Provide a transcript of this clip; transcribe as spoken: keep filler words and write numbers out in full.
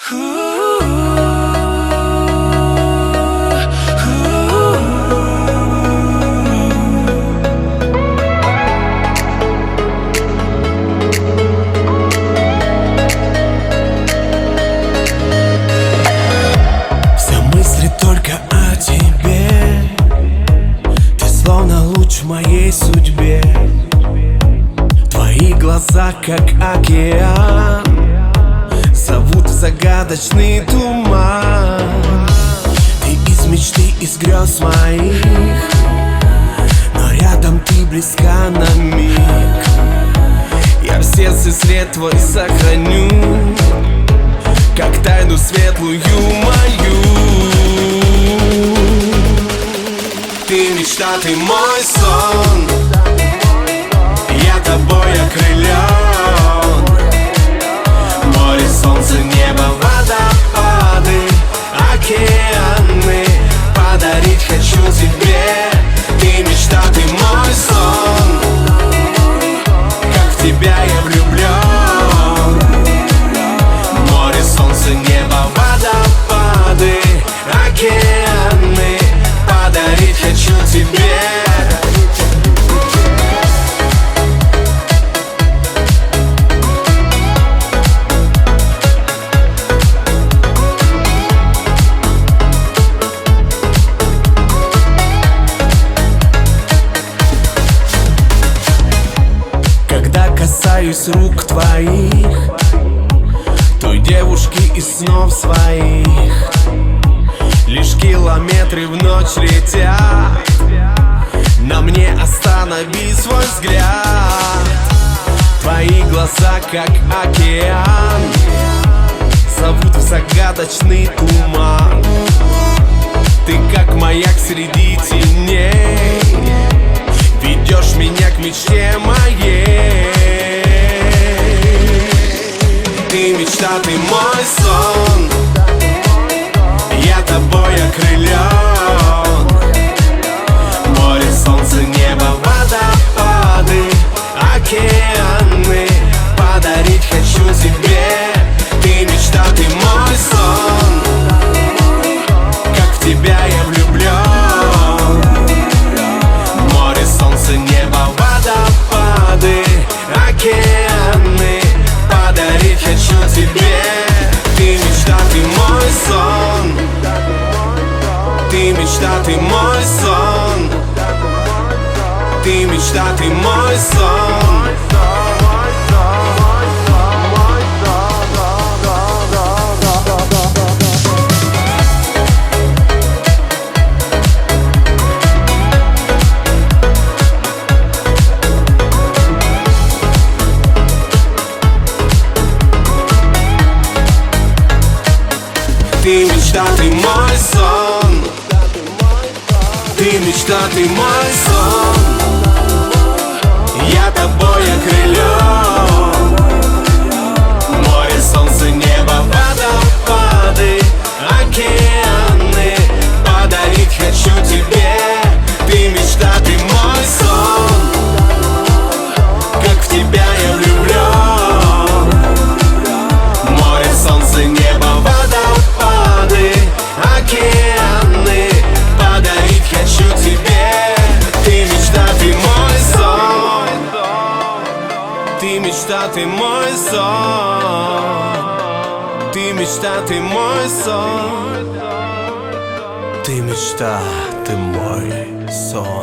Все мысли только о тебе. Ты словно луч в моей судьбе. Твои глаза, как океан, зовут в загадочный туман. Ты из мечты, из грез моих, но рядом ты близка на миг. Я в сердце след твой сохраню, как тайну светлую мою. Ты мечта, ты мой сон, я тобой окрылен. Море, солнце, небо, водопады, океаны подарить хочу тебе. Ты мечта, ты мой сон, как в тебя я влюблен. Море, солнце, небо, водопады, океаны подарить хочу тебе. Когда касаюсь рук твоих, той девушки из снов своих, лишь километры в ночь летят. На мне останови свой взгляд. Твои глаза, как океан, зовут в загадочный туман. Ты как маяк среди теней, ведешь меня к мечте моей. Ты мечта, ты мой сон, я тобой окрылен. Море, солнце, небо, водопады, океаны подарить хочу тебе. Ты мечта, ты мой сон, как в тебя я влюблен. Море, солнце, небо, водопады, океаны подарить хочу тебе. Ты мечта, ты мой сон, ты мечта, ты мой сон, ты мечта, ты мой сон. Ты мечта, ты мой сон, ты мечта, ты мой сон, я тобой окрылен. Море, солнце, небо, водопады, океаны подарить хочу тебе. Ты мечта, ты мой сон, как в тебя я влюблен. Море, солнце, небо, водопады, океаны подарить хочу тебе. Ты мечта, ты мой сон, ты мечта, ты мой сон, ты мечта, ты мой сон, ты мечта, ты мой сон.